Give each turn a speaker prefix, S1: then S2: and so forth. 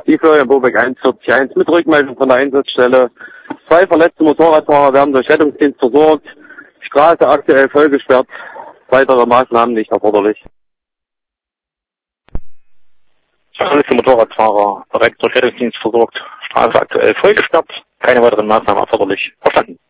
S1: Die Florian Bobeck 141 mit Rückmeldung von der Einsatzstelle. 2 verletzte Motorradfahrer werden durch Rettungsdienst versorgt. Straße aktuell vollgesperrt. Weitere Maßnahmen nicht erforderlich.
S2: Verletzte Motorradfahrer direkt durch Rettungsdienst versorgt. Straße aktuell vollgesperrt. Keine weiteren Maßnahmen erforderlich. Verstanden.